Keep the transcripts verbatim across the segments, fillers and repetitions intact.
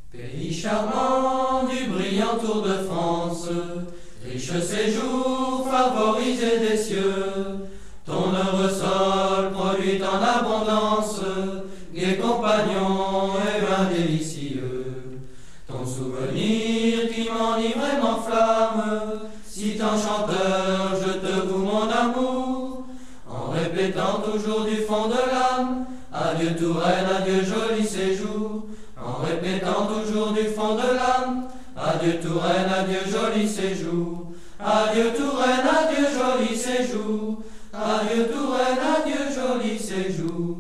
Pays charmant du brillant Tour de France, riche séjour favorisé des cieux, ton heureux sol produit en abondance, gai compagnon et vin délicieux. Ton souvenir qui m'enivre et m'enflamme, si tant chanteur je te voue mon amour, en répétant toujours du fond de l'âme, adieu Touraine, adieu joli séjour. En répétant toujours du fond de l'âme, adieu Touraine, adieu joli séjour. Adieu Touraine, adieu joli séjour. Adieu Touraine, adieu joli séjour.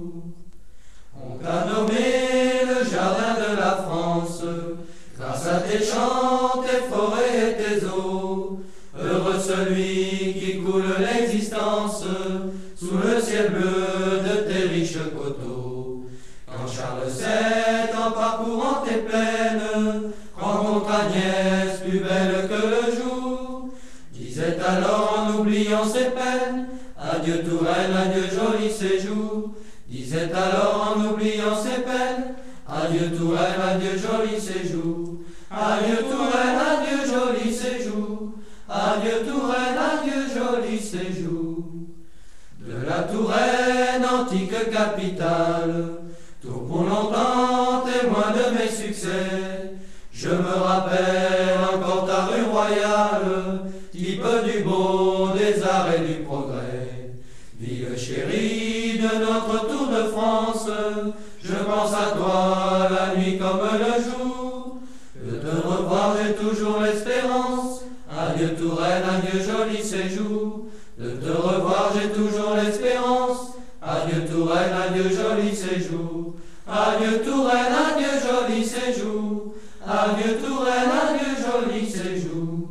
On t'a nommé le jardin de la France, grâce à tes champs, tes forêts et tes eaux. Heureux celui qui coule l'existence sous le ciel bleu de tes riches coteaux. Quand Charles sept, en parcourant tes plaines, rencontre Agnès plus belle que le jour, disait alors en oubliant ses peines, adieu Touraine, adieu joli séjour. Disait alors en oubliant ses peines, adieu Touraine, adieu joli séjour. Adieu Touraine, adieu joli séjour. Adieu Touraine, adieu joli séjour. De la Touraine, antique capitale, tout pour longtemps témoin de mes succès, je me rappelle encore ta rue royale, type du beau, des arts et du progrès. Ville chérie de notre Tour de France, je pense à toi la nuit comme le jour. De te revoir j'ai toujours l'espérance, adieu Touraine, adieu joli séjour. De te revoir j'ai toujours l'espérance, adieu Touraine, adieu joli séjour. Adieu Touraine, adieu joli séjour. Adieu Touraine, adieu joli séjour.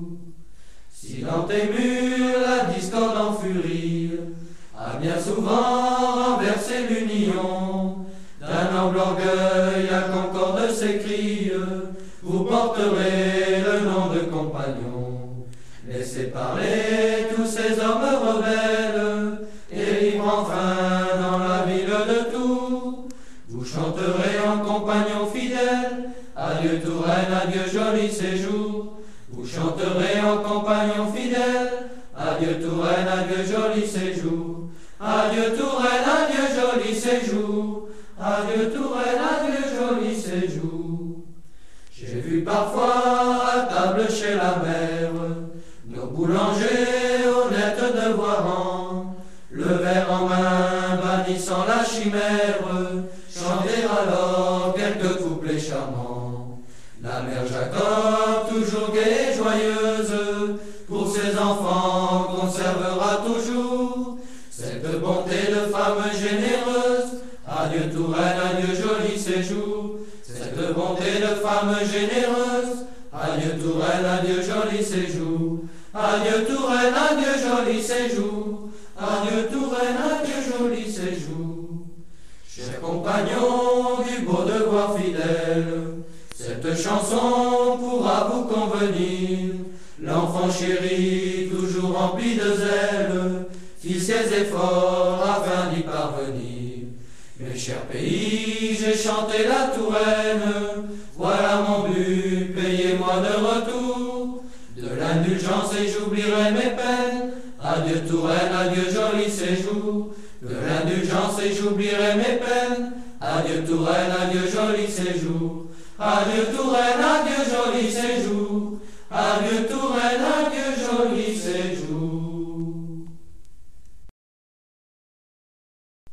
Si dans tes murs la discorde en furie a bien souvent renversé l'union d'un noble orgueil à concorde ses cris, vous porterez le nom de compagnon. Laissez parler tous ces hommes rebelles et libres enfin dans la ville de Tours. Vous chanterez en compagnon fidèle, adieu Touraine, adieu joli séjour. Vous chanterez en compagnon fidèle, adieu Touraine, adieu joli séjour. Adieu Touraine, adieu joli séjour. Adieu Touraine, adieu joli séjour. J'ai vu parfois à table chez la mère nos boulangers honnêtes de Voiran, le verre en main bannissant la chimère, chanter alors quelques couplets charmants. La mère Jacob, toujours gaie et joyeuse, pour ses enfants conservera toujours cette bonté de femme généreuse. Adieu Touraine, adieu joli séjour. Cette bonté de femme généreuse. Adieu Touraine, adieu joli séjour. Adieu Touraine, adieu joli séjour. Adieu Touraine, adieu joli séjour. Chers compagnons du beau devoir fidèle, cette chanson pourra vous convenir. L'enfant chéri, toujours rempli de zèle, fit ses efforts afin d'y parvenir. Mes chers pays, j'ai chanté la Touraine, voilà mon but, payez-moi de retour de l'indulgence et j'oublierai mes peines. Adieu Touraine, adieu joli séjour. De l'indulgence et j'oublierai mes peines. Adieu Touraine, adieu joli séjour. Adieu Touraine, adieu joli séjour.